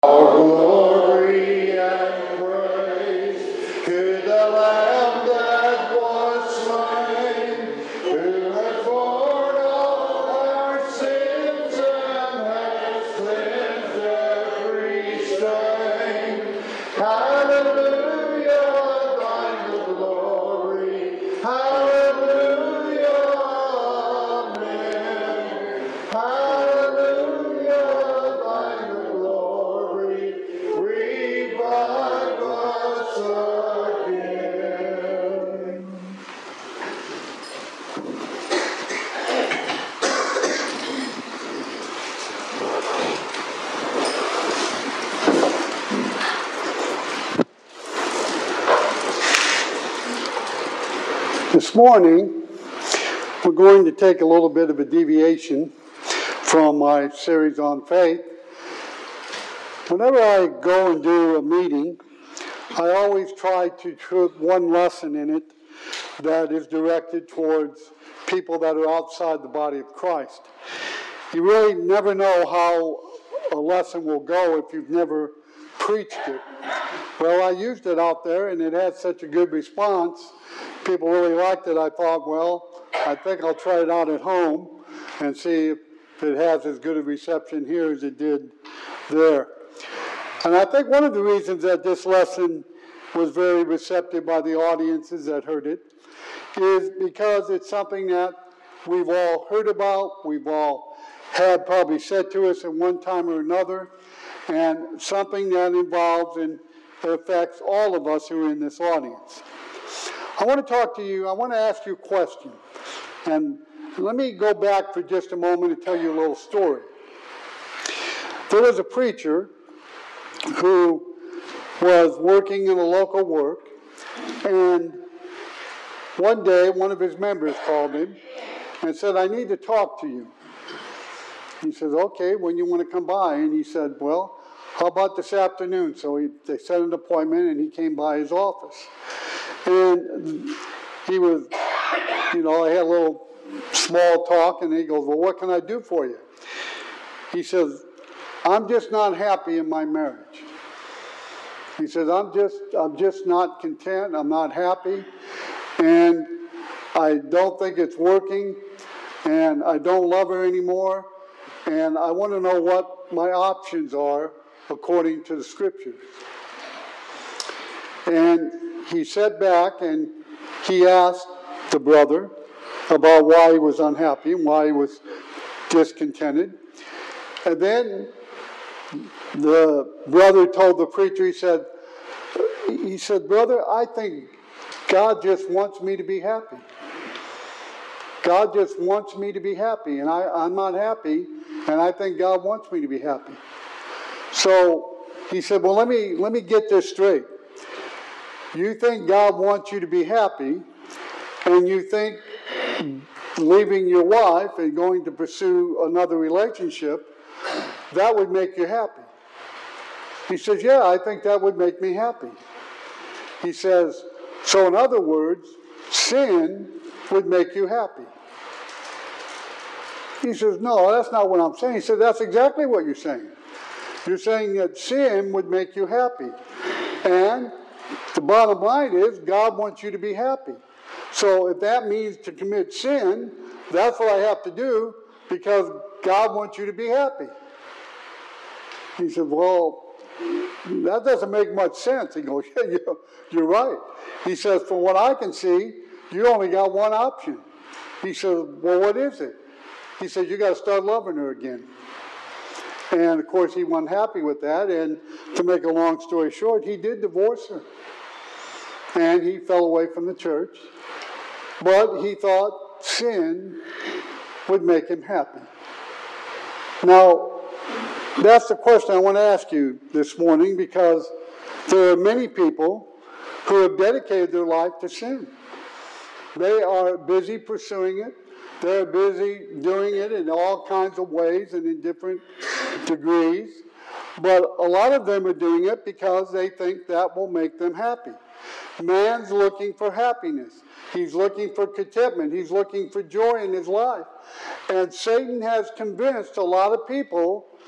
Our glory and praise to the Lamb that was slain, who has borne all our sins and has cleansed every stain. Hallelujah, thine the glory. Hallelujah, amen. Hallelujah, thine the glory. Revive us again. This morning, we're going to take a little bit of a deviation from my series on faith. Whenever I go and do a meeting, I always try to put one lesson in it that is directed towards people that are outside the body of Christ. You really never know how a lesson will go if you've never preached it. Well, I used it out there, and it had such a good response. People really liked it. I thought, well, I think I'll try it out at home and see if it has as good a reception here as it did there. And I think one of the reasons that this lesson was very receptive by the audiences that heard it is because it's something that we've all heard about, we've all had probably said to us at one time or another, and something that involves and affects all of us who are in this audience. I want to talk to you, I want to ask you a question. And let me go back for just a moment and tell you a little story. There was a preacher who was working in a local work, and one day one of his members called him and said, I need to talk to you. He says, okay, when you want to come by? And he said, well, how about this afternoon? So they set an appointment, and he came by his office. And he was, I had a little small talk, and he goes, well, what can I do for you? He says, I'm just not happy in my marriage. He says, I'm just not content, I'm not happy, and I don't think it's working, and I don't love her anymore, and I want to know what my options are according to the scriptures. And he sat back and he asked the brother about why he was unhappy and why he was discontented. And then the brother told the preacher, he said, brother, I think God just wants me to be happy. God just wants me to be happy, and I'm not happy, and I think God wants me to be happy. So he said, well, let me get this straight. You think God wants you to be happy, and you think leaving your wife and going to pursue another relationship, that would make you happy. He says, yeah, I think that would make me happy. He says, so in other words, sin would make you happy. He says, no, that's not what I'm saying. He said, that's exactly what you're saying. You're saying that sin would make you happy. And the bottom line is, God wants you to be happy. So if that means to commit sin, that's what I have to do because God wants you to be happy. He said, well, that doesn't make much sense. He goes, yeah, you're right. He says, from what I can see, you only got one option. He says, well, what is it? He said, you got to start loving her again. And of course, he wasn't happy with that. And to make a long story short, he did divorce her. And he fell away from the church. But he thought sin would make him happy. Now, that's the question I want to ask you this morning, because there are many people who have dedicated their life to sin. They are busy pursuing it. They're busy doing it in all kinds of ways and in different degrees. But a lot of them are doing it because they think that will make them happy. Man's looking for happiness. He's looking for contentment. He's looking for joy in his life. And Satan has convinced a lot of people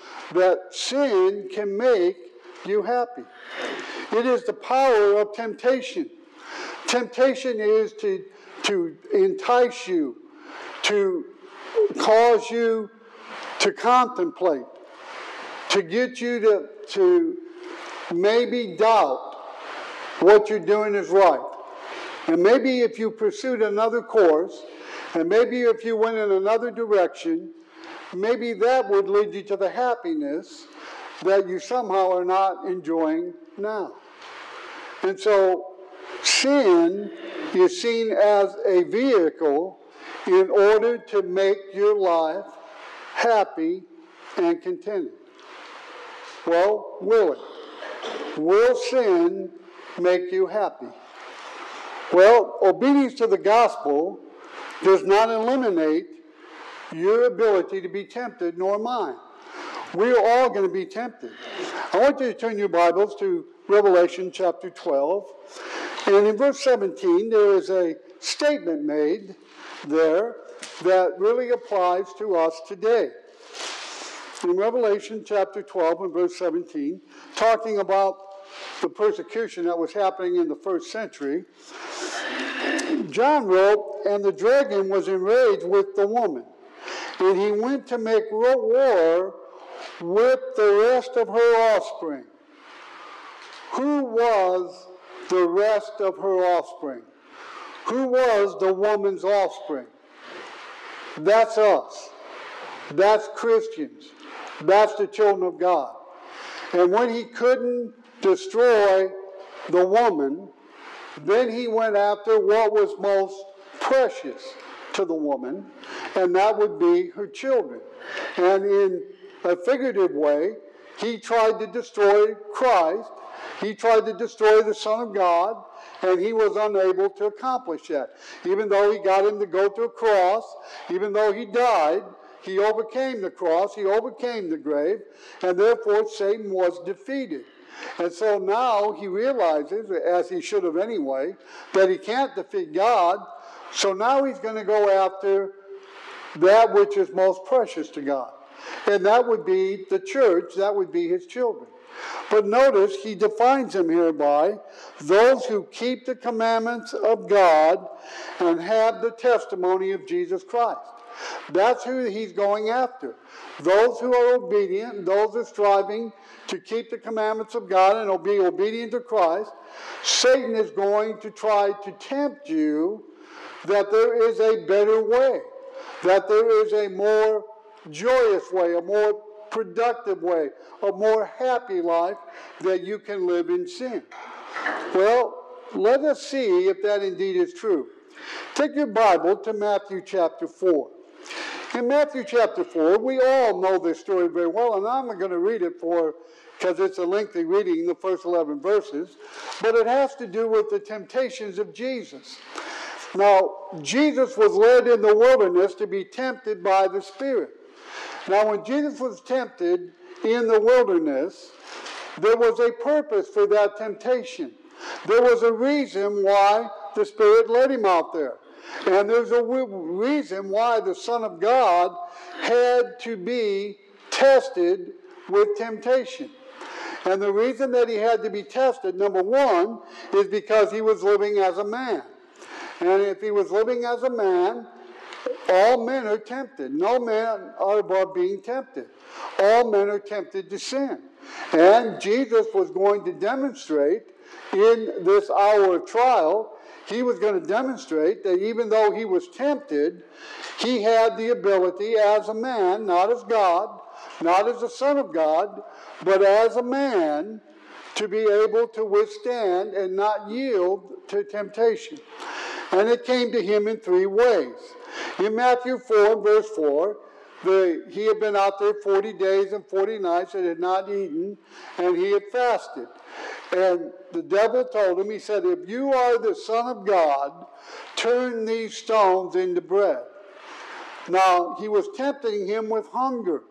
that sin can make you happy. It is the power of temptation. Temptation is to entice you, to cause you to contemplate, to get you to maybe doubt what you're doing is right. And maybe if you pursued another course, and maybe if you went in another direction, maybe that would lead you to the happiness that you somehow are not enjoying now. And so sin is seen as a vehicle in order to make your life happy and contented. Well, will it? Will sin make you happy? Well, obedience to the gospel does not eliminate your ability to be tempted, nor mine. We're all going to be tempted. I want you to turn your Bibles to Revelation chapter 12. And in verse 17, there is a statement made there that really applies to us today. In Revelation chapter 12 and verse 17, talking about the persecution that was happening in the first century, John wrote, "And the dragon was enraged with the woman, and he went to make war with the rest of her offspring." Who was the rest of her offspring? Who was the woman's offspring? That's us. That's Christians. That's the children of God. And when he couldn't destroy the woman, then he went after what was most precious to the woman, and that would be her children. And in a figurative way, he tried to destroy Christ. He tried to destroy the Son of God, and he was unable to accomplish that. Even though he got him to go to a cross, even though he died, he overcame the cross, he overcame the grave, and therefore Satan was defeated. And so now he realizes, as he should have anyway, that he can't defeat God. So now he's going to go after that which is most precious to God. And that would be the church, that would be his children. But notice he defines them hereby, those who keep the commandments of God and have the testimony of Jesus Christ. That's who he's going after. Those who are obedient, those who are striving to keep the commandments of God and be obedient to Christ. Satan is going to try to tempt you that there is a better way, that there is a more joyous way, a more productive way, a more happy life that you can live in sin. Well, let us see if that indeed is true. Take your Bible to Matthew chapter 4. In Matthew chapter 4, we all know this story very well, and I'm not going to read it because it's a lengthy reading, the first 11 verses, but it has to do with the temptations of Jesus. Now, Jesus was led in the wilderness to be tempted by the Spirit. Now, when Jesus was tempted in the wilderness, there was a purpose for that temptation. There was a reason why the Spirit led him out there. And there's a reason why the Son of God had to be tested with temptation. And the reason that he had to be tested, number one, is because he was living as a man. And if he was living as a man, all men are tempted. No man are above being tempted. All men are tempted to sin. And Jesus was going to demonstrate in this hour of trial, he was going to demonstrate that even though he was tempted, he had the ability as a man, not as God, not as the Son of God, but as a man to be able to withstand and not yield to temptation. And it came to him in three ways. In Matthew 4 verse 4, he had been out there 40 days and 40 nights and had not eaten, and he had fasted. And the devil told him, he said, "If you are the Son of God, turn these stones into bread." Now, he was tempting him with hunger,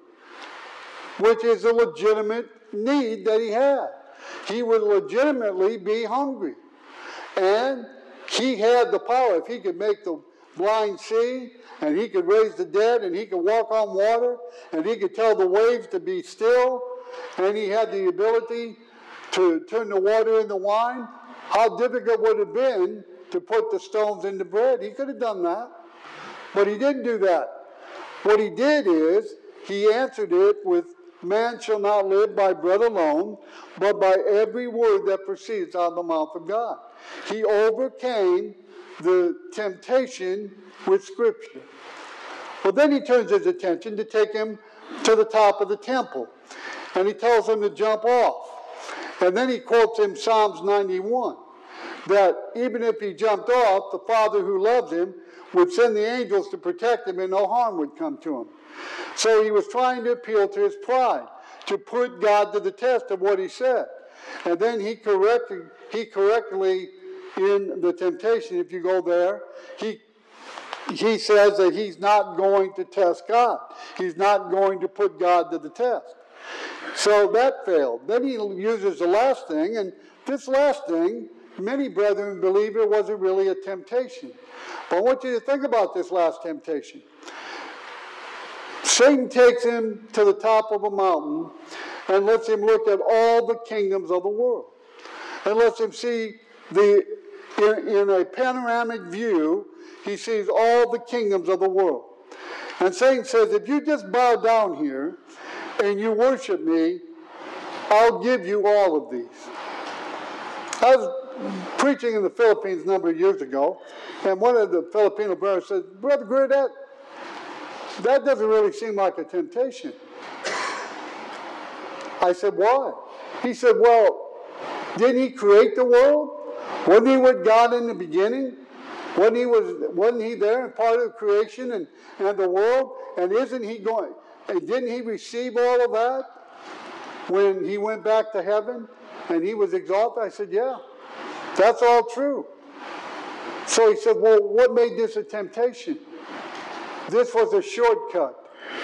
which is a legitimate need that he had. He would legitimately be hungry. And he had the power. If he could make the blind see and he could raise the dead, and he could walk on water, and he could tell the waves to be still, and he had the ability to turn the water into wine, how difficult would it have been to put the stones into bread? He could have done that, but he didn't do that. What he did is, he answered it with, man shall not live by bread alone, but by every word that proceeds out of the mouth of God. He overcame the temptation with Scripture. Well, then he turns his attention to take him to the top of the temple. And he tells him to jump off. And then he quotes him Psalms 91, that even if he jumped off, the Father who loves him would send the angels to protect him and no harm would come to him. So he was trying to appeal to his pride, to put God to the test of what he said. And then he correctly, in the temptation, if you go there, he says that he's not going to test God. He's not going to put God to the test. So that failed. Then he uses the last thing, and this last thing, many brethren believe it wasn't really a temptation. But I want you to think about this last temptation. Satan takes him to the top of a mountain and lets him look at all the kingdoms of the world. And lets him see, in a panoramic view, he sees all the kingdoms of the world. And Satan says, if you just bow down here and you worship me, I'll give you all of these. I was preaching in the Philippines a number of years ago, and one of the Filipino brothers said, Brother Greer, that doesn't really seem like a temptation. I said, why? He said, well, didn't he create the world? Wasn't he with God in the beginning? Wasn't he there and part of creation and the world? And didn't he receive all of that when he went back to heaven and he was exalted? I said, yeah, that's all true. So he said, well, what made this a temptation? This was a shortcut.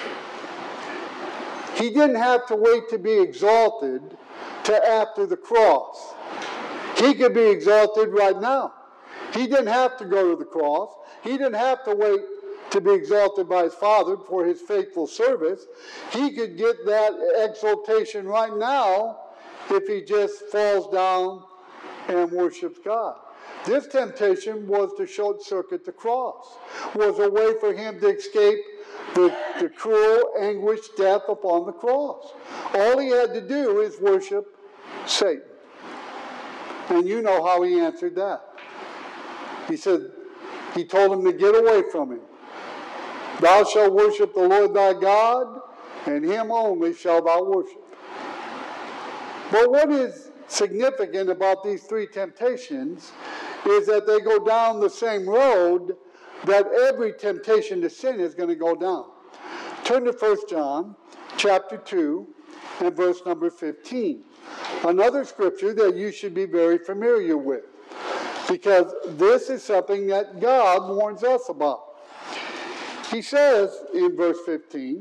He didn't have to wait to be exalted to after the cross. He could be exalted right now. He didn't have to go to the cross. He didn't have to wait to be exalted by his Father for his faithful service. He could get that exaltation right now if he just falls down and worships God. This temptation was to short circuit the cross, was a way for him to escape the cruel, anguished death upon the cross. All he had to do is worship Satan. And you know how he answered that. He told him to get away from him. Thou shalt worship the Lord thy God, and him only shalt thou worship. But what is significant about these three temptations is that they go down the same road that every temptation to sin is going to go down. Turn to 1 John chapter 2 and verse number 15. Another scripture that you should be very familiar with, because this is something that God warns us about. He says in verse 15,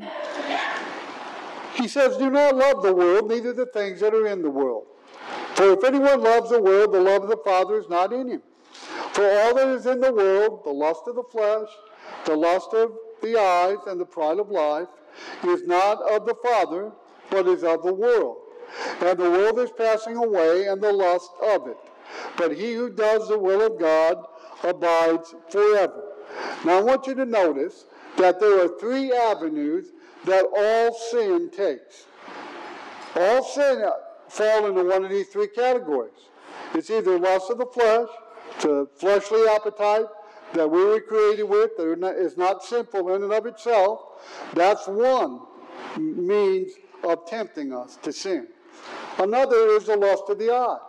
he says, do not love the world, neither the things that are in the world. For if anyone loves the world, the love of the Father is not in him. For all that is in the world, the lust of the flesh, the lust of the eyes, and the pride of life, is not of the Father, but is of the world. And the world is passing away, and the lust of it. But he who does the will of God abides forever. Now I want you to notice that there are three avenues that all sin takes. All sin fall into one of these three categories. It's either lust of the flesh, the fleshly appetite that we were created with, that is not sinful in and of itself. That's one means of tempting us to sin. Another is the lust of the eye,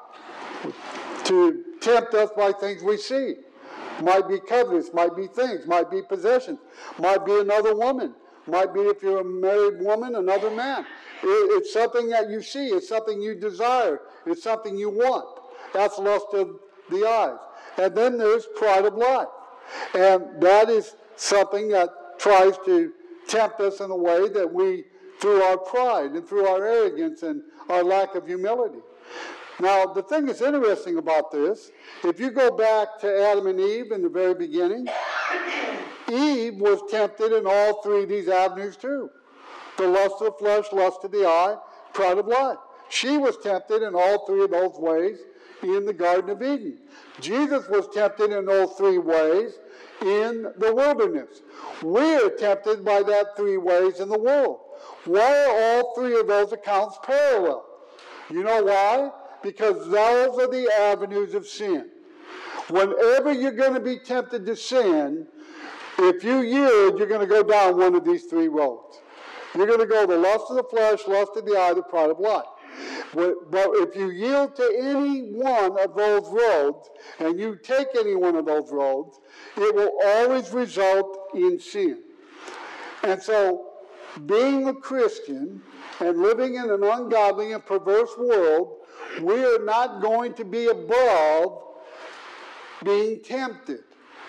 to tempt us by things we see. Might be covetous, might be things, might be possessions, might be another woman, might be, if you're a married woman, another man. It's something that you see, it's something you desire, it's something you want. That's lust of the eyes. And then there's pride of life. And that is something that tries to tempt us in a way that we, through our pride and through our arrogance and our lack of humility. Now, the thing that's interesting about this, if you go back to Adam and Eve in the very beginning, Eve was tempted in all three of these avenues too. The lust of the flesh, lust of the eye, pride of life. She was tempted in all three of those ways in the Garden of Eden. Jesus was tempted in those three ways in the wilderness. We are tempted by that three ways in the world. Why are all three of those accounts parallel? You know why? Because those are the avenues of sin. Whenever you're going to be tempted to sin, if you yield, you're going to go down one of these three roads. You're going to go the lust of the flesh, lust of the eye, the pride of life. But if you yield to any one of those roads, and you take any one of those roads, it will always result in sin. And so, being a Christian and living in an ungodly and perverse world, we are not going to be above being tempted.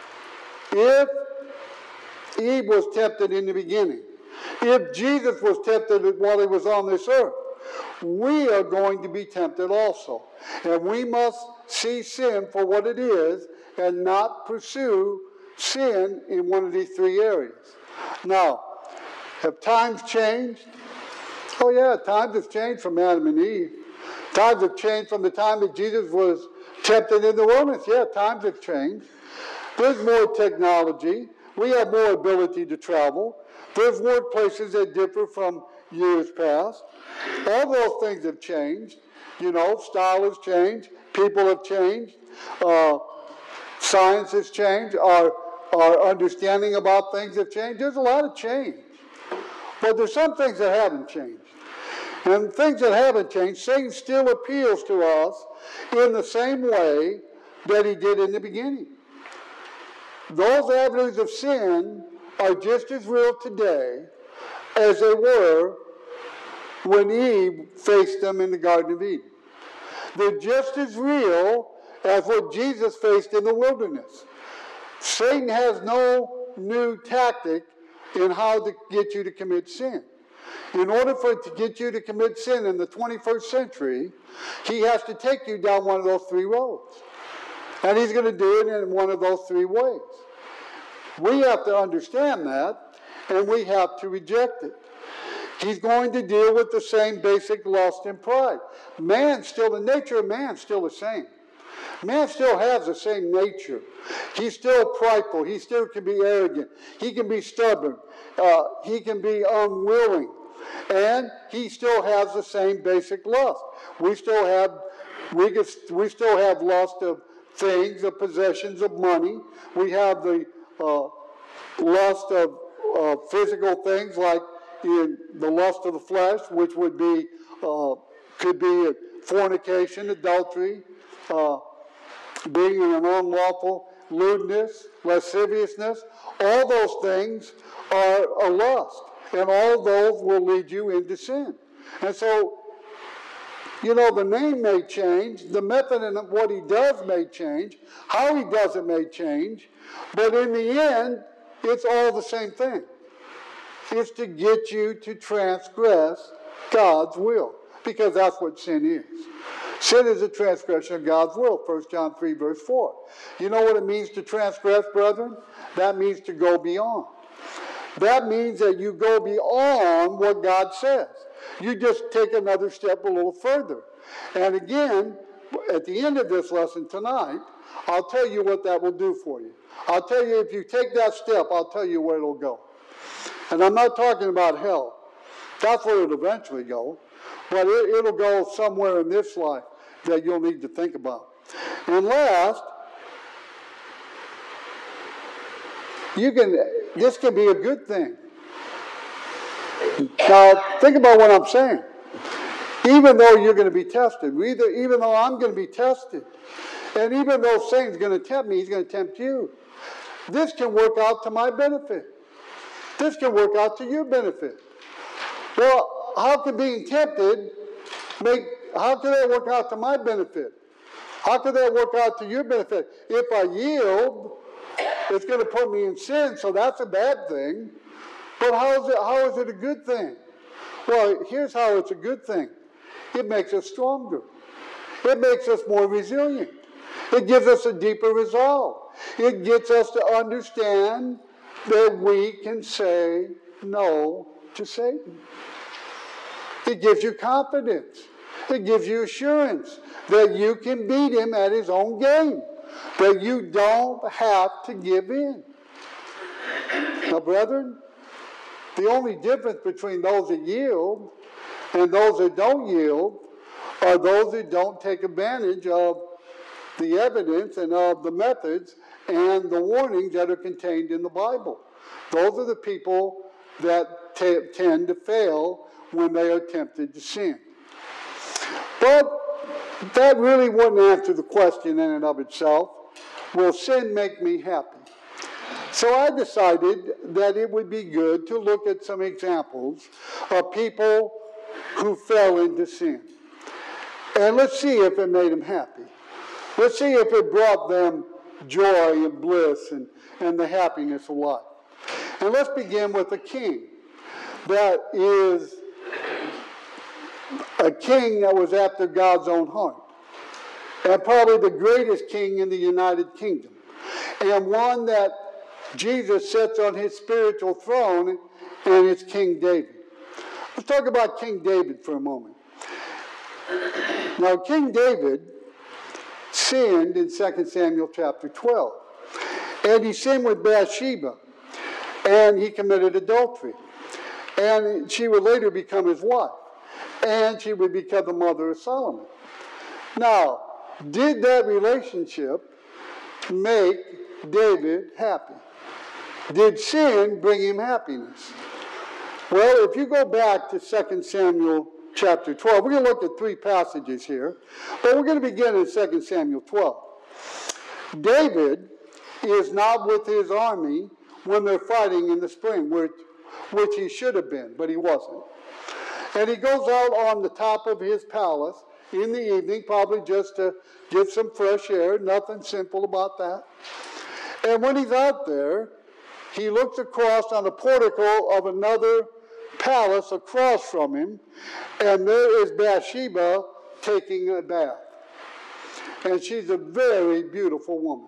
If Eve was tempted in the beginning, if Jesus was tempted while he was on this earth, we are going to be tempted also. And we must see sin for what it is and not pursue sin in one of these three areas. Now, have times changed? Oh yeah, times have changed from Adam and Eve. Times have changed from the time that Jesus was tempted in the wilderness. Yeah, times have changed. There's more technology. We have more ability to travel. There's workplaces that differ from years past. All those things have changed. You know, style has changed. People have changed. Science has changed. Our understanding about things have changed. There's a lot of change. But there's some things that haven't changed. And things that haven't changed, Satan still appeals to us in the same way that he did in the beginning. Those avenues of sin are just as real today as they were when Eve faced them in the Garden of Eden. They're just as real as what Jesus faced in the wilderness. Satan has no new tactic in how to get you to commit sin. In order for it to get you to commit sin in the 21st century, he has to take you down one of those three roads. And he's going to do it in one of those three ways. We have to understand that, and we have to reject it. He's going to deal with the same basic lust and pride. The nature of man is still the same. Man still has the same nature. He's still prideful. He still can be arrogant. He can be stubborn. He can be unwilling. And he still has the same basic lust. We still have lust of things, of possessions, of money. We have the lust of physical things, like in the lust of the flesh, which would be could be fornication, adultery, being in an unlawful lewdness, lasciviousness. All those things are a lust, and all those will lead you into sin. And so, you know, the name may change, the method and what he does may change, how he does it may change, but in the end, it's all the same thing. It's to get you to transgress God's will, because that's what sin is. Sin is a transgression of God's will, 1 John 3, verse 4. You know what it means to transgress, brethren? That means to go beyond. That means that you go beyond what God says. You just take another step a little further. And again, at the end of this lesson tonight, I'll tell you what that will do for you. I'll tell you, if you take that step, I'll tell you where it'll go. And I'm not talking about hell. That's where it'll eventually go. But it'll go somewhere in this life that you'll need to think about. And last, this can be a good thing. Now, think about what I'm saying. Even though you're going to be tested, even though I'm going to be tested, and even though Satan's going to tempt me, he's going to tempt you. This can work out to my benefit. This can work out to your benefit. Well, how can being tempted how can that work out to my benefit? How can that work out to your benefit? If I yield, it's going to put me in sin, so that's a bad thing. But how is it a good thing? Well, here's how it's a good thing. It makes us stronger. It makes us more resilient. It gives us a deeper resolve. It gets us to understand that we can say no to Satan. It gives you confidence. It gives you assurance that you can beat him at his own game, that you don't have to give in. Now, brethren, the only difference between those that yield and those that don't yield are those that don't take advantage of the evidence and of the methods and the warnings that are contained in the Bible. Those are the people that tend to fail when they are tempted to sin. But that really wouldn't answer the question in and of itself. Will sin make me happy? So I decided that it would be good to look at some examples of people who fell into sin. And let's see if it made them happy. Let's see if it brought them joy and bliss and the happiness of life. And let's begin with a king that is a king that was after God's own heart. And probably the greatest king in the United Kingdom. And one that Jesus sits on his spiritual throne, and it's King David. Let's talk about King David for a moment. Now, King David sinned in 2 Samuel chapter 12. And he sinned with Bathsheba. And he committed adultery. And she would later become his wife. And she would become the mother of Solomon. Now, did that relationship make David happy? Did sin bring him happiness? Well, if you go back to 2 Samuel chapter 12, we're going to look at three passages here, but we're going to begin in 2 Samuel 12. David is not with his army when they're fighting in the spring, which he should have been, but he wasn't. And he goes out on the top of his palace in the evening, probably just to get some fresh air, nothing simple about that. And when he's out there, he looks across on the portico of another palace across from him, and there is Bathsheba taking a bath. And she's a very beautiful woman.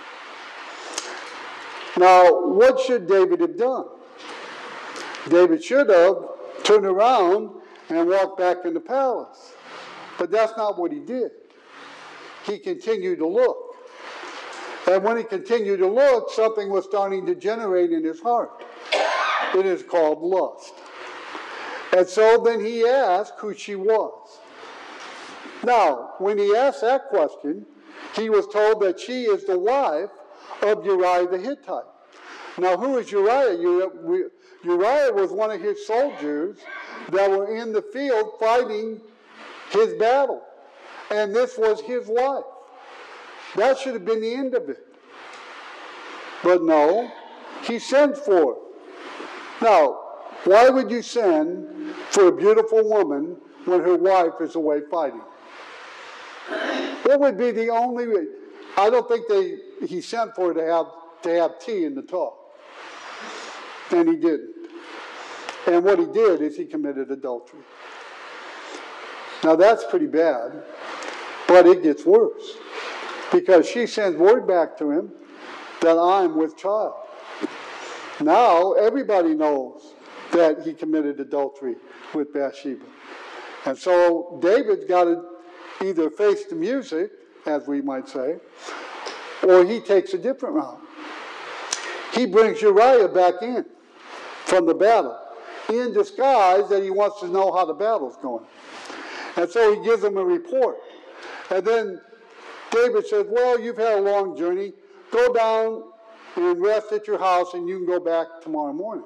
Now, what should David have done? David should have turned around and walked back in the palace. But that's not what he did. He continued to look. And when he continued to look, something was starting to generate in his heart. It is called lust. And so then he asked who she was. Now, when he asked that question, he was told that she is the wife of Uriah the Hittite. Now, who is Uriah? Uriah was one of his soldiers that were in the field fighting his battle. And this was his wife. That should have been the end of it. But no, he sent for her. Now, why would you send for a beautiful woman when her wife is away fighting? What would be the only reason? I don't think he sent for her to have tea in the talk. And he didn't. And what he did is he committed adultery. Now that's pretty bad, but it gets worse. Because she sends word back to him that I'm with child. Now everybody knows that he committed adultery with Bathsheba. And so David's got to either face the music, as we might say, or he takes a different route. He brings Uriah back in from the battle in disguise that he wants to know how the battle's going. And so he gives him a report. And then David says, well, you've had a long journey. Go down and rest at your house and you can go back tomorrow morning.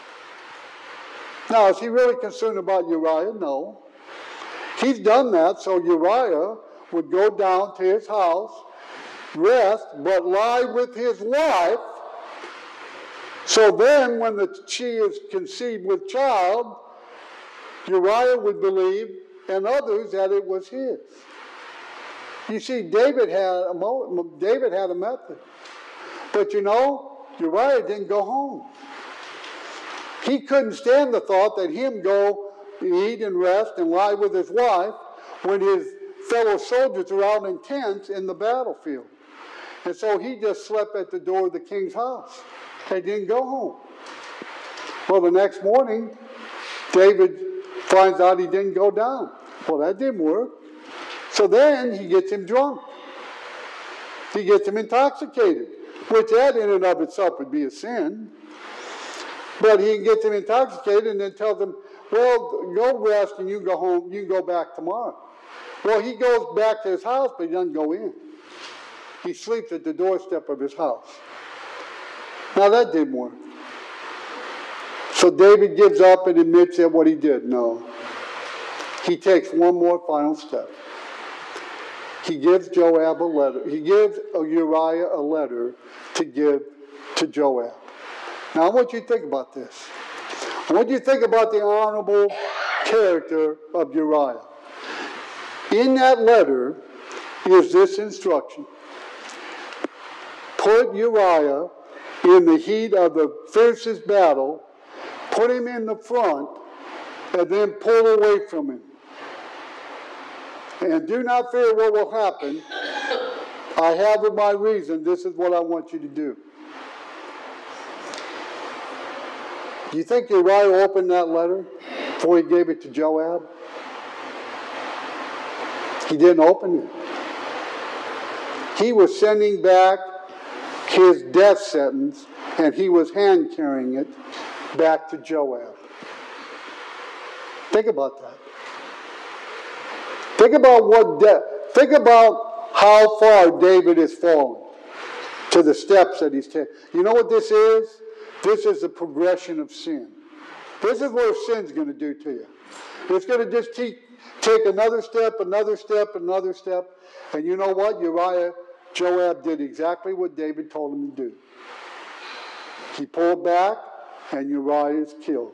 Now, is he really concerned about Uriah? No. He's done that so Uriah would go down to his house, rest, but lie with his wife. So then when she is conceived with child, Uriah would believe and others that it was his. You see, David had a method. But you know, Uriah didn't go home. He couldn't stand the thought that him go eat and rest and lie with his wife when his fellow soldiers are out in tents in the battlefield. And so he just slept at the door of the king's house. They didn't go home. Well, the next morning, David finds out he didn't go down. Well, that didn't work. So then he gets him drunk. He gets him intoxicated, which that in and of itself would be a sin. But he gets him intoxicated and then tells him, well, go rest and you go home. You can go back tomorrow. Well, he goes back to his house, but he doesn't go in. He sleeps at the doorstep of his house. Now that didn't work. So David gives up and admits that what he did. No. He takes one more final step. He gives Joab a letter. He gives Uriah a letter to give to Joab. Now I want you to think about this. I want you to think about the honorable character of Uriah. In that letter is this instruction. Put Uriah in the heat of the fiercest battle, put him in the front, and then pull away from him. And do not fear what will happen. I have my reason. This is what I want you to do. Do you think Uriah opened that letter before he gave it to Joab? He didn't open it. He was sending back his death sentence, and he was hand carrying it back to Joab. Think about that. Think about how far David has fallen to the steps that he's taken. You know what this is? This is the progression of sin. This is what sin's going to do to you. It's going to just take another step, another step, another step. And you know what? Joab did exactly what David told him to do. He pulled back, and Uriah is killed.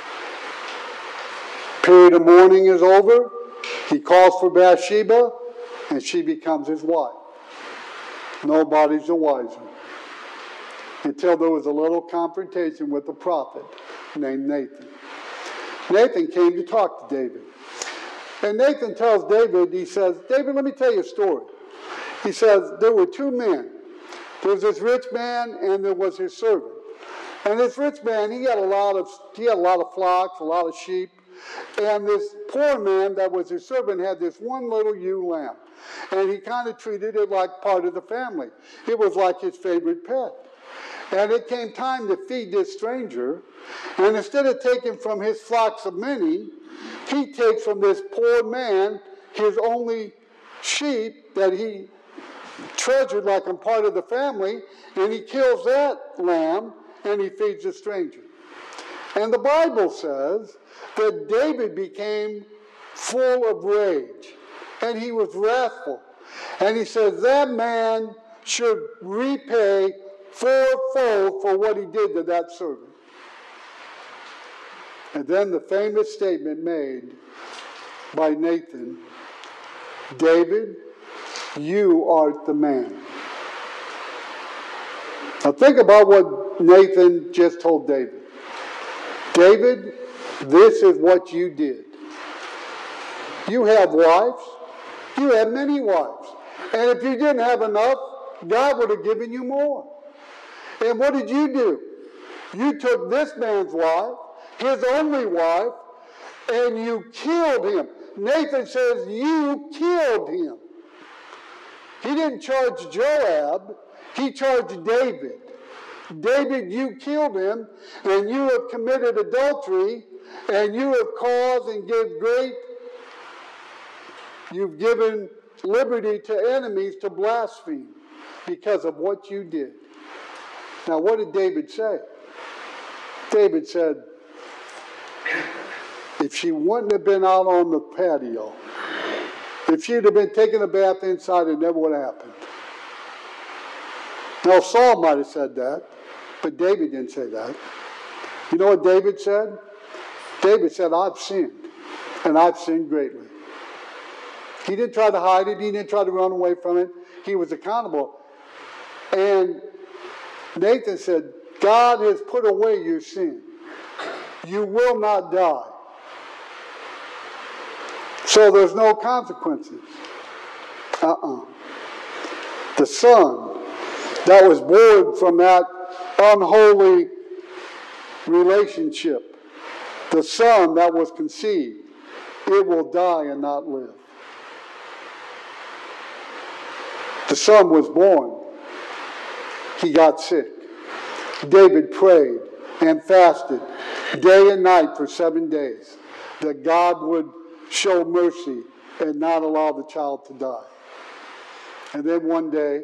Period of mourning is over. He calls for Bathsheba, and she becomes his wife. Nobody's the wiser. Until there was a little confrontation with a prophet named Nathan. Nathan came to talk to David. And Nathan tells David, he says, David, let me tell you a story. He says, there were two men. There was this rich man and there was his servant. And this rich man, he had a lot of flocks, a lot of sheep. And this poor man that was his servant had this one little ewe lamb. And he kind of treated it like part of the family. It was like his favorite pet. And it came time to feed this stranger. And instead of taking from his flocks of many, he takes from this poor man his only sheep that he treasured like a part of the family, and he kills that lamb and he feeds the stranger. And the Bible says that David became full of rage and he was wrathful. And he says that man should repay fourfold for what he did to that servant. And then the famous statement made by Nathan, David, you art the man. Now think about what Nathan just told David. David, this is what you did. You have wives. You have many wives. And if you didn't have enough, God would have given you more. And what did you do? You took this man's wife, his only wife, and you killed him. Nathan says you killed him. He didn't charge Joab. He charged David. David, you killed him, and you have committed adultery, and you have caused and you've given liberty to enemies to blaspheme because of what you did. Now, what did David say? David said, if she wouldn't have been out on the patio, if she'd have been taking a bath inside, it never would have happened. Now, Saul might have said that, but David didn't say that. You know what David said? David said, I've sinned, and I've sinned greatly. He didn't try to hide it. He didn't try to run away from it. He was accountable. And Nathan said, God has put away your sin. You will not die. So there's no consequences. The son that was born from that unholy relationship, the son that was conceived, it will die and not live. The son was born. He got sick. David prayed and fasted day and night for 7 days that God would show mercy and not allow the child to die. And then one day,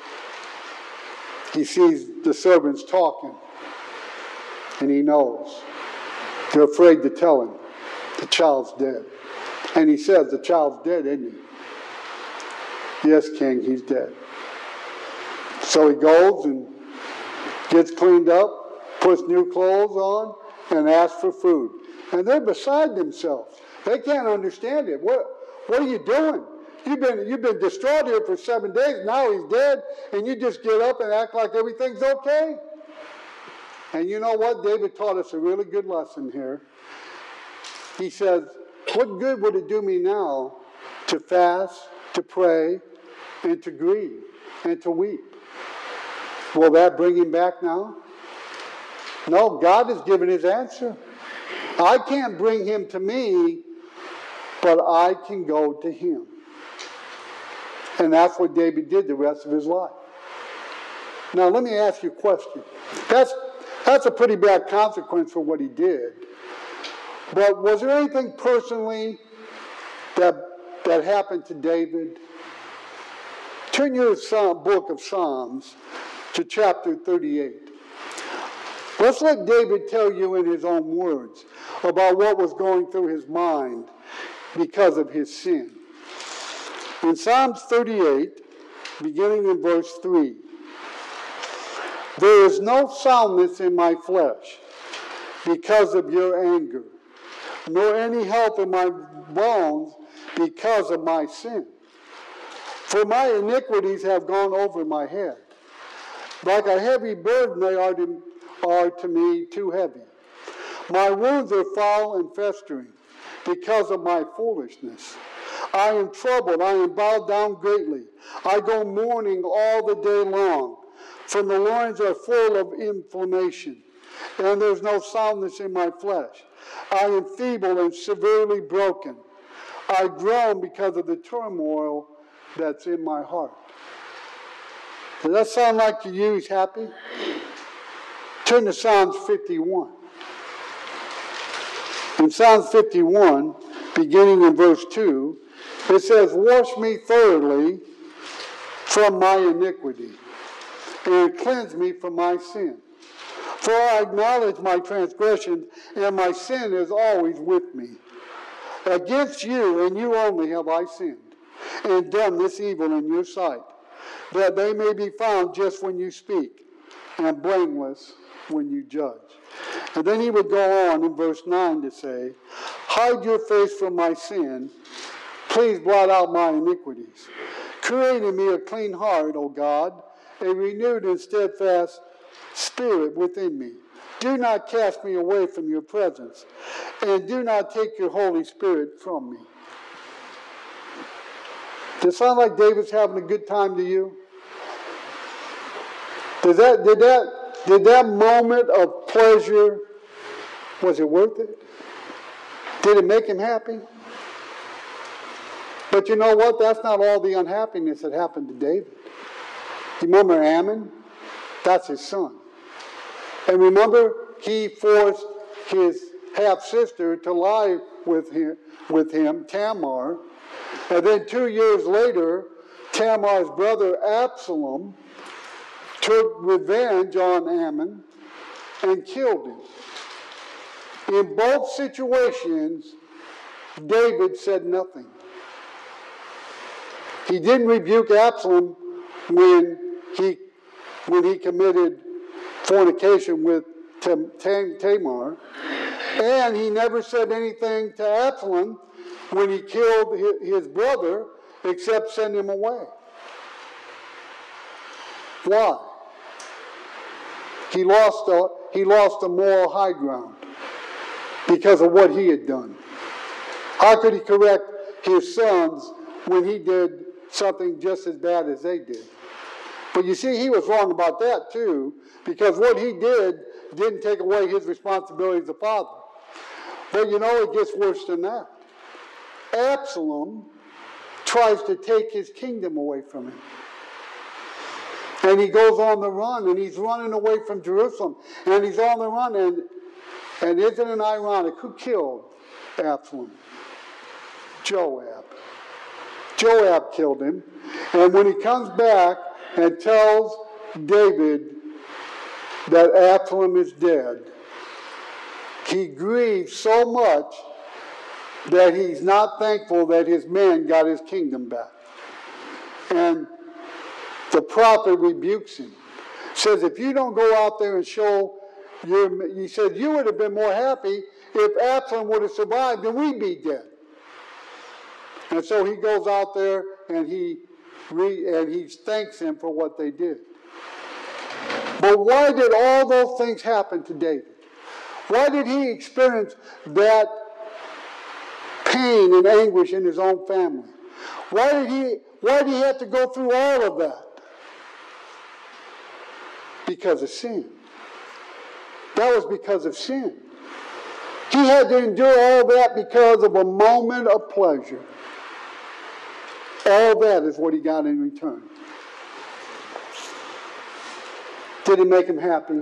he sees the servants talking, and he knows. They're afraid to tell him the child's dead. And he says, the child's dead, isn't he? Yes, King, he's dead. So he goes and gets cleaned up, puts new clothes on, and asks for food. And they're beside themselves. They can't understand it. What are you doing? You've been distraught here for 7 days. Now he's dead, and you just get up and act like everything's okay. And you know what? David taught us a really good lesson here. He says, what good would it do me now to fast, to pray, and to grieve, and to weep? Will that bring him back now? No, God has given his answer. I can't bring him to me, but I can go to him. And that's what David did the rest of his life. Now, let me ask you a question. That's a pretty bad consequence for what he did. But was there anything personally that happened to David? Turn your book of Psalms to chapter 38. Let's let David tell you in his own words about what was going through his mind because of his sin. In Psalms 38, beginning in verse 3, there is no soundness in my flesh because of your anger, nor any health in my bones because of my sin. For my iniquities have gone over my head. Like a heavy burden they are to me too heavy. My wounds are foul and festering because of my foolishness. I am troubled, I am bowed down greatly. I go mourning all the day long, for the loins are full of inflammation, and there's no soundness in my flesh. I am feeble and severely broken. I groan because of the turmoil that's in my heart. Does that sound like to you he's happy? Turn to Psalms 51. In Psalms 51, beginning in verse 2, it says, wash me thoroughly from my iniquity, and cleanse me from my sin. For I acknowledge my transgression, and my sin is always with me. Against you, and you only, have I sinned, and done this evil in your sight, that they may be found just when you speak, and blameless when you judge. And then he would go on in verse 9 to say, hide your face from my sin, please blot out my iniquities. Create in me a clean heart, O God, a renewed and steadfast spirit within me. Do not cast me away from your presence, and do not take your Holy Spirit from me. Does it sound like David's having a good time to you? Did that moment of pleasure, was it worth it? Did it make him happy? But you know what? That's not all the unhappiness that happened to David. You remember Ammon? That's his son. And remember, he forced his half-sister to lie with him, Tamar. And then 2 years later, Tamar's brother Absalom took revenge on Ammon and killed him. In both situations, David said nothing. He didn't rebuke Absalom when he committed fornication with Tamar, and he never said anything to Absalom when he killed his brother, except send him away. Why? He lost the moral high ground because of what he had done. How could he correct his sons when he did something just as bad as they did? But you see, he was wrong about that too, because what he did didn't take away his responsibility as a father. But you know, it gets worse than that. Absalom tries to take his kingdom away from him. And he goes on the run, and he's running away from Jerusalem. And he's on the run, and isn't it ironic? Who killed Absalom? Joab. Joab killed him. And when he comes back and tells David that Absalom is dead, he grieves so much that he's not thankful that his men got his kingdom back. And the prophet rebukes him. Says, if you don't go out there and show he said, you would have been more happy if Absalom would have survived and we'd be dead. And so he goes out there and he thanks him for what they did. But why did all those things happen to David? Why did he experience that pain and anguish in his own family? Why did he have to go through all of that? Because of sin. That was because of sin. He had to endure all that because of a moment of pleasure. All that is what he got in return. Did it make him happy?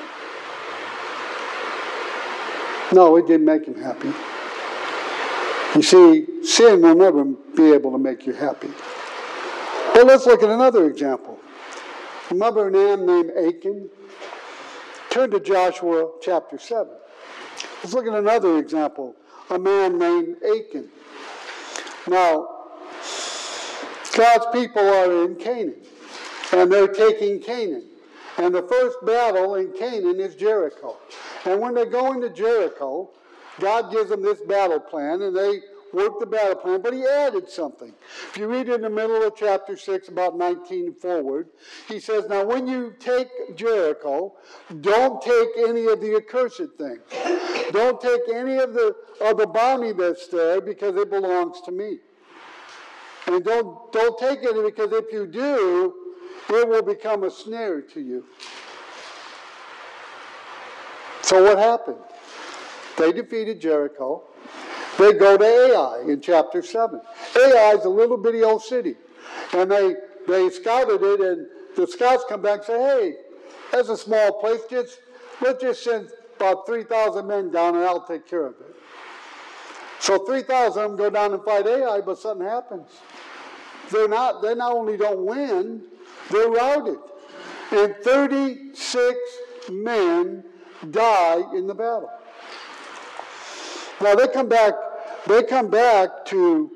No, it didn't make him happy. You see, sin will never be able to make you happy. But let's look at another example. Remember a man named Achan? Turn to Joshua chapter 7. Let's look at another example. A man named Achan. Now, God's people are in Canaan, and they're taking Canaan. And the first battle in Canaan is Jericho. And when they go into Jericho, God gives them this battle plan, and they work the battle plan, but he added something. If you read in the middle of chapter 6, about 19 forward, he says, now when you take Jericho, don't take any of the accursed things. Don't take any of the bounty that's there, because it belongs to me. And don't take it, because if you do, it will become a snare to you. So what happened? They defeated Jericho. They go to Ai in chapter 7. Ai is a little bitty old city. And they scouted it, and the scouts come back and say, hey, that's a small place. Let's just send about 3,000 men down, and I'll take care of it. So 3,000 of them go down and fight Ai, but something happens. They not only don't win, they're routed. And 36 men die in the battle. Now they come back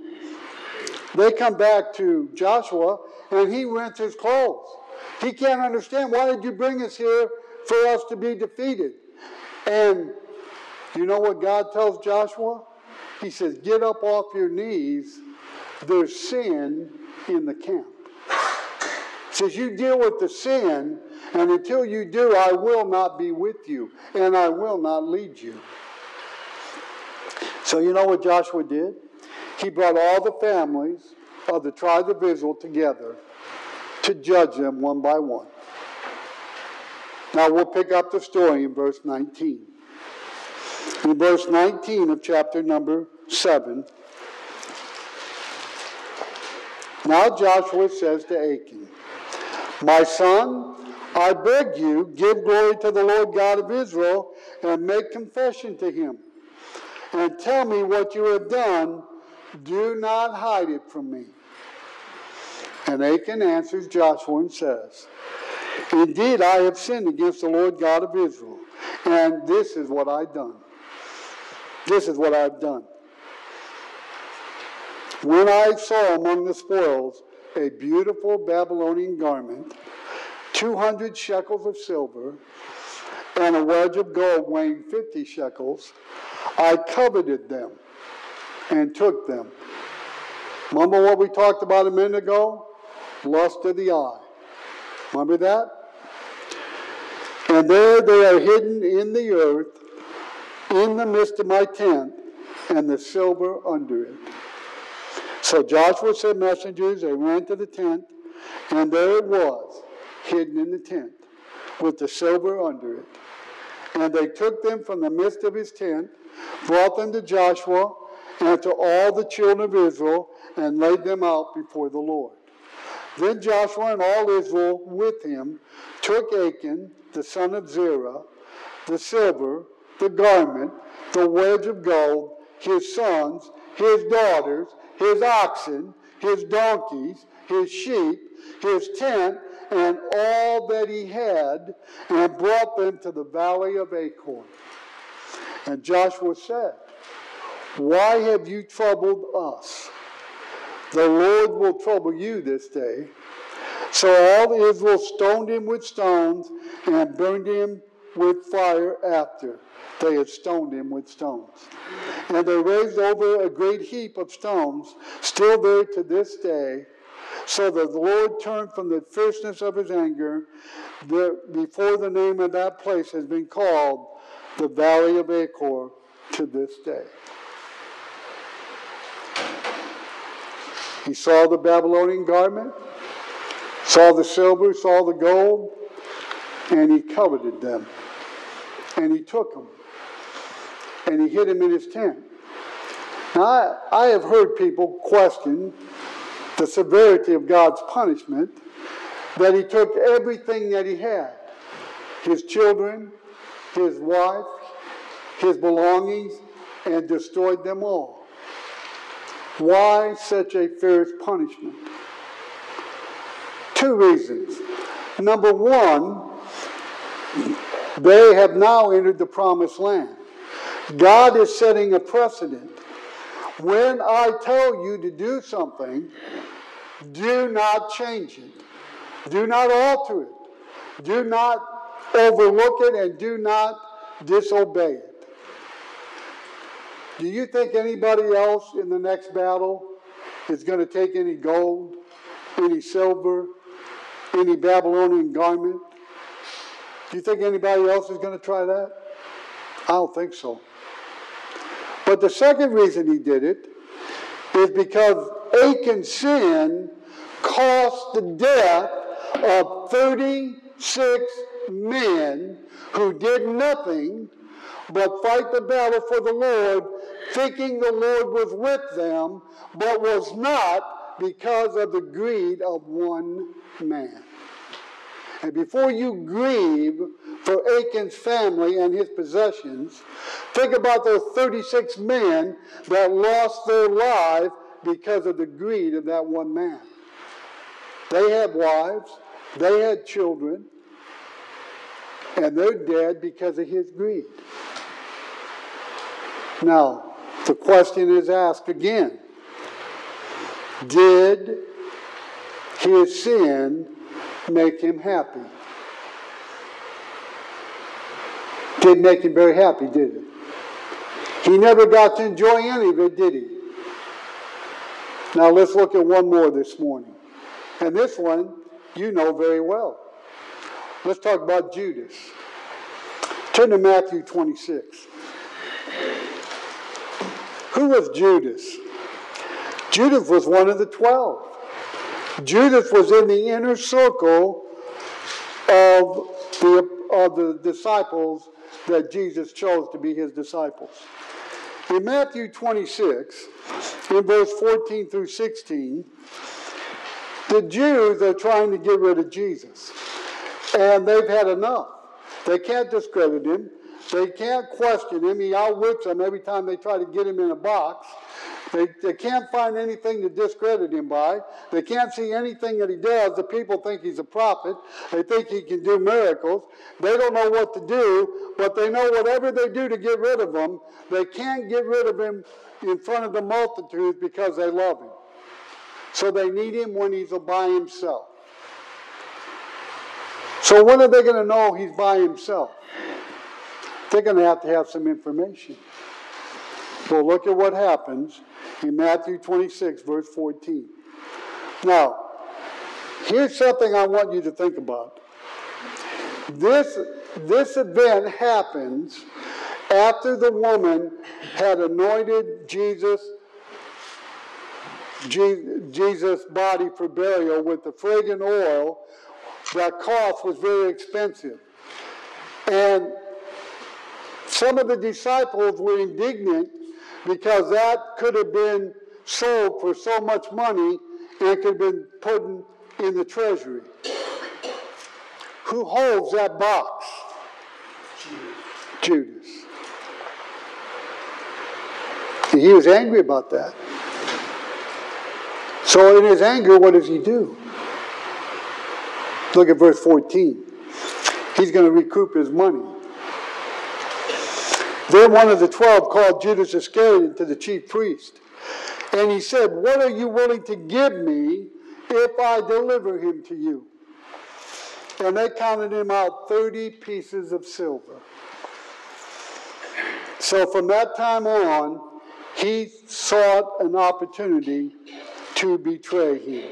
to Joshua, and he rents his clothes. He can't understand, why did you bring us here for us to be defeated? And you know what God tells Joshua? He says, get up off your knees. There's sin in the camp. He says, you deal with the sin, and until you do, I will not be with you, and I will not lead you. So you know what Joshua did? He brought all the families of the tribes of Israel together to judge them one by one. Now we'll pick up the story in verse 19. In verse 19 of chapter number 7, now Joshua says to Achan, my son, I beg you, give glory to the Lord God of Israel and make confession to him. And tell me what you have done. Do not hide it from me. And Achan answers Joshua and says, indeed, I have sinned against the Lord God of Israel, and this is what I've done. This is what I've done. When I saw among the spoils a beautiful Babylonian garment, 200 shekels of silver, and a wedge of gold weighing 50 shekels, I coveted them and took them. Remember what we talked about a minute ago? Lust of the eye. Remember that? And there they are hidden in the earth, in the midst of my tent, and the silver under it. So Joshua sent messengers, they ran to the tent, and there it was, hidden in the tent, with the silver under it. And they took them from the midst of his tent, brought them to Joshua and to all the children of Israel, and laid them out before the Lord. Then Joshua and all Israel with him took Achan, the son of Zerah, the silver, the garment, the wedge of gold, his sons, his daughters, his oxen, his donkeys, his sheep, his tent, and all that he had, and brought them to the valley of Achor. And Joshua said, "Why have you troubled us? The Lord will trouble you this day." So all Israel stoned him with stones and burned him with fire after they had stoned him with stones. And they raised over a great heap of stones, still there to this day, so that the Lord turned from the fierceness of his anger. Before the name of that place has been called the Valley of Achor to this day. He saw the Babylonian garment, saw the silver, saw the gold, and he coveted them. And he took them. And he hid them in his tent. Now, I have heard people question the severity of God's punishment, that he took everything that he had, his children, his wife, his belongings, and destroyed them all. Why such a fierce punishment? Two reasons. Number one, they have now entered the promised land. God is setting a precedent. When I tell you to do something, do not change it. Do not alter it. Do not overlook it, and do not disobey it. Do you think anybody else in the next battle is going to take any gold, any silver, any Babylonian garment? Do you think anybody else is going to try that? I don't think so. But the second reason he did it is because Achan's sin cost the death of 36 men who did nothing but fight the battle for the Lord, thinking the Lord was with them, but was not, because of the greed of one man. And before you grieve for Achan's family and his possessions, think about those 36 men that lost their lives because of the greed of that one man. They had wives, they had children, and they're dead because of his greed. Now, the question is asked again. Did his sin make him happy? Didn't make him very happy, did it? He never got to enjoy any of it, did he? Now let's look at one more this morning. And this one you know very well. Let's talk about Judas. Turn to Matthew 26. Who was Judas? Judas was one of the 12. Judas was in the inner circle of the disciples that Jesus chose to be his disciples. In Matthew 26, in verse 14 through 16, the Jews are trying to get rid of Jesus. And they've had enough. They can't discredit him. They can't question him. He outwits them every time they try to get him in a box. They can't find anything to discredit him by. They can't see anything that he does. The people think he's a prophet. They think he can do miracles. They don't know what to do, but they know whatever they do to get rid of him, they can't get rid of him in front of the multitudes because they love him. So they need him when he's by himself. So when are they going to know he's by himself? They're going to have some information. Well, look at what happens in Matthew 26, verse 14. Now, here's something I want you to think about. This event happens after the woman had anointed Jesus' body for burial with the fragrant oil that cost was very expensive. And some of the disciples were indignant because that could have been sold for so much money and could have been put in the treasury. Who holds that box? Judas. And he was angry about that. So in his anger, what does he do? Look at verse 14. He's going to recoup his money. Then one of the 12 called Judas Iscariot to the chief priest. And he said, "What are you willing to give me if I deliver him to you?" And they counted him out 30 pieces of silver. So from that time on, he sought an opportunity to betray him.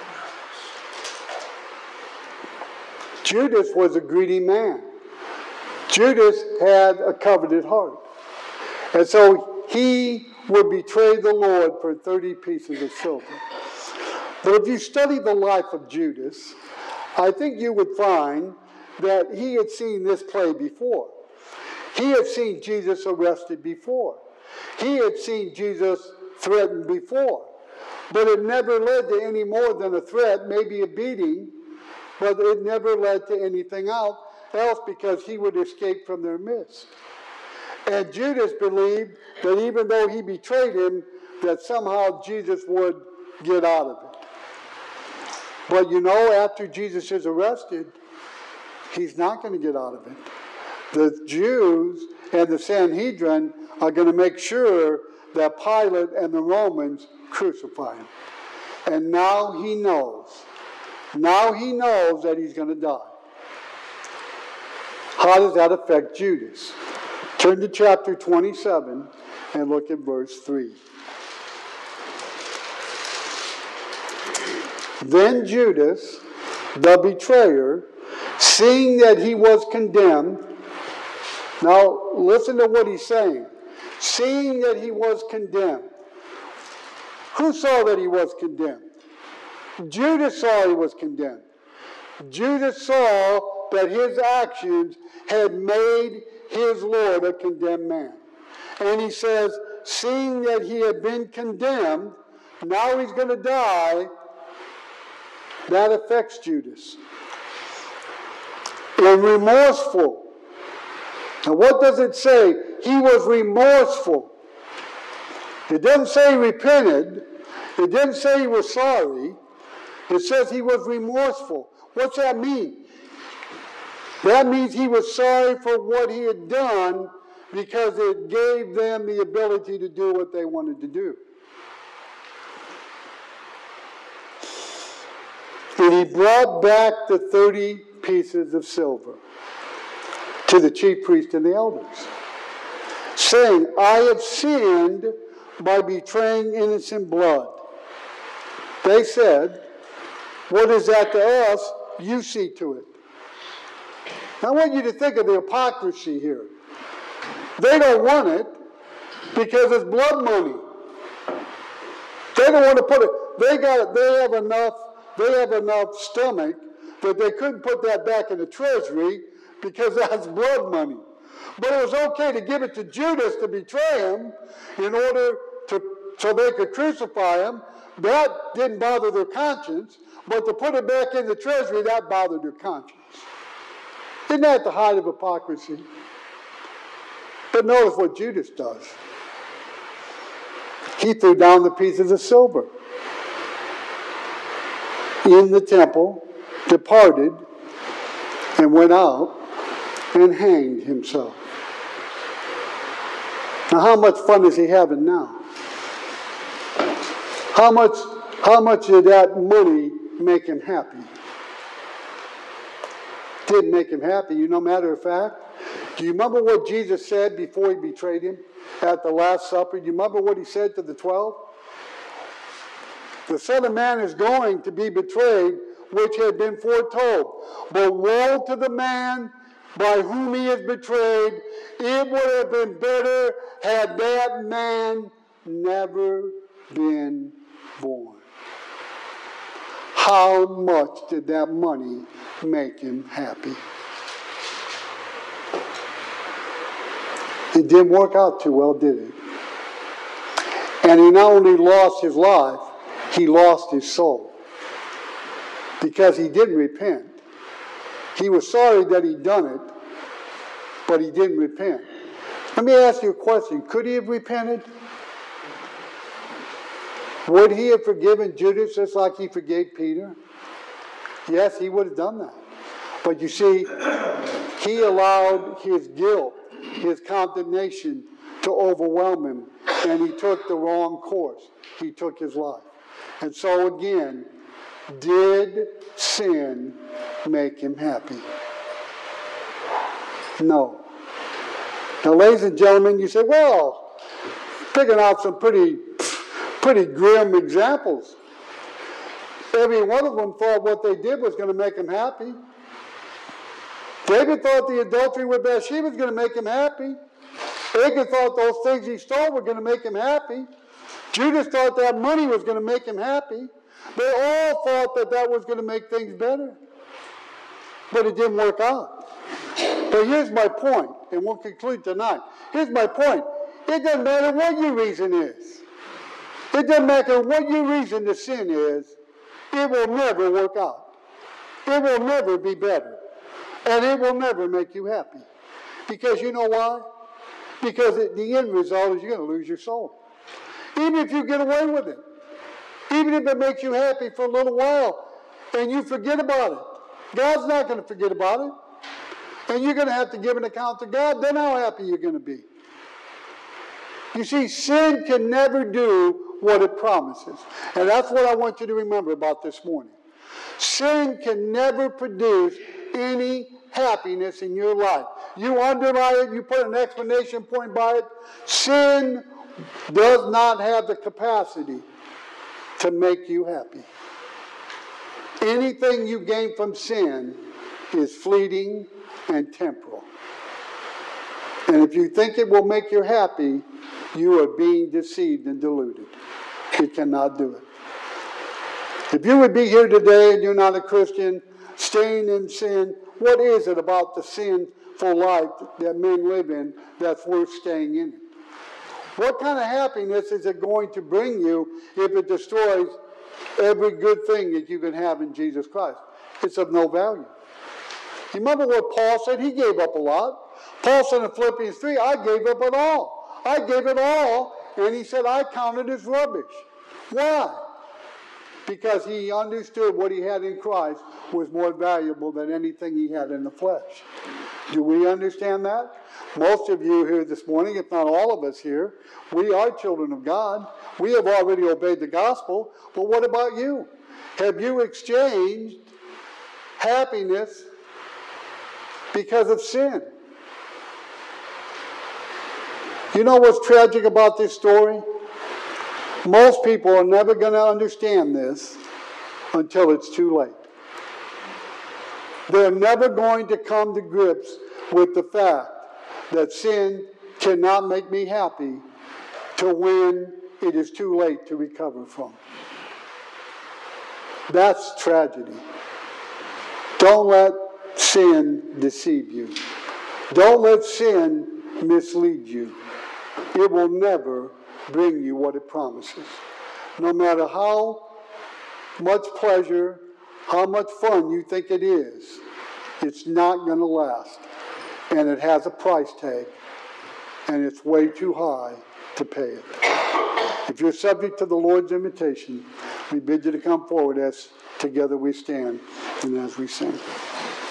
Judas was a greedy man. Judas had a coveted heart. And so he would betray the Lord for 30 pieces of silver. But if you study the life of Judas, I think you would find that he had seen this play before. He had seen Jesus arrested before. He had seen Jesus threatened before. But it never led to any more than a threat, maybe a beating, but it never led to anything else because he would escape from their midst. And Judas believed that even though he betrayed him, that somehow Jesus would get out of it. But you know, after Jesus is arrested, he's not going to get out of it. The Jews and the Sanhedrin are going to make sure that Pilate and the Romans crucify him. And now he knows. Now he knows that he's going to die. How does that affect Judas? Turn to chapter 27 and look at verse 3. Then Judas, the betrayer, seeing that he was condemned. Now listen to what he's saying. Seeing that he was condemned. Who saw that he was condemned? Judas saw he was condemned. Judas saw that his actions had made his Lord a condemned man. And he says, seeing that he had been condemned, now he's going to die. That affects Judas. And remorseful. Now what does it say? He was remorseful. It doesn't say he repented. It didn't say he was sorry. It says he was remorseful. What's that mean? That means he was sorry for what he had done because it gave them the ability to do what they wanted to do. And he brought back the 30 pieces of silver to the chief priest and the elders, saying, I have sinned by betraying innocent blood. They said, what is that to us? You see to it. I want you to think of the hypocrisy here. They don't want it because it's blood money. They don't want to put it. They have enough stomach that they couldn't put that back in the treasury because that's blood money. But it was okay to give it to Judas to betray him in order so they could crucify him. That didn't bother their conscience, but to put it back in the treasury, that bothered their conscience. Isn't that the height of hypocrisy? But notice what Judas does. He threw down the pieces of silver in the temple, departed, and went out and hanged himself. Now, how much fun is he having now? How much did that money make him happy? Didn't make him happy. You know, matter of fact, do you remember what Jesus said before he betrayed him at the Last Supper? Do you remember what he said to the 12? The Son of Man is going to be betrayed, which had been foretold. But woe to the man by whom he is betrayed. It would have been better had that man never been born. How much did that money make him happy. It didn't work out too well, did it? And he not only lost his life, he lost his soul. Because he didn't repent. He was sorry that he'd done it, but he didn't repent. Let me ask you a question. Could he have repented? Would he have forgiven Judas just like he forgave Peter? Yes, he would have done that. But you see, he allowed his guilt, his condemnation to overwhelm him, and he took the wrong course. He took his life. And so again, did sin make him happy? No. Now, ladies and gentlemen, you say, well, picking out some pretty grim examples. Every one of them thought what they did was going to make him happy. David thought the adultery with Bathsheba was going to make him happy. Achan thought those things he stole were going to make him happy. Judas thought that money was going to make him happy. They all thought that that was going to make things better. But it didn't work out. But here's my point, and we'll conclude tonight. Here's my point. It doesn't matter what your reason is. It doesn't matter what your reason to sin is. It will never work out. It will never be better. And it will never make you happy. Because you know why? Because the end result is you're going to lose your soul. Even if you get away with it. Even if it makes you happy for a little while and you forget about it. God's not going to forget about it. And you're going to have to give an account to God. Then how happy you're going to be. You see, sin can never do what it promises. And that's what I want you to remember about this morning. Sin can never produce any happiness in your life. You underline it, you put an exclamation point by it. Sin does not have the capacity to make you happy. Anything you gain from sin is fleeting and temporal. And if you think it will make you happy, you are being deceived and deluded. It cannot do it. If you would be here today and you're not a Christian, staying in sin, what is it about the sinful life that men live in that's worth staying in it? What kind of happiness is it going to bring you if it destroys every good thing that you can have in Jesus Christ? It's of no value. You remember what Paul said? He gave up a lot. Paul said in Philippians 3, I gave up it all. I gave it all, and he said, I counted as rubbish. Why? Because he understood what he had in Christ was more valuable than anything he had in the flesh. Do we understand that? Most of you here this morning, if not all of us here, we are children of God. We have already obeyed the gospel. But what about you? Have you exchanged happiness because of sin? You know what's tragic about this story? Most people are never going to understand this until it's too late. They're never going to come to grips with the fact that sin cannot make me happy till when it is too late to recover from. That's tragedy. Don't let sin deceive you. Don't let sin mislead you. It will never bring you what it promises. No matter how much pleasure, how much fun you think it is, it's not going to last. And it has a price tag. And it's way too high to pay it. If you're subject to the Lord's invitation, we bid you to come forward as together we stand and as we sing.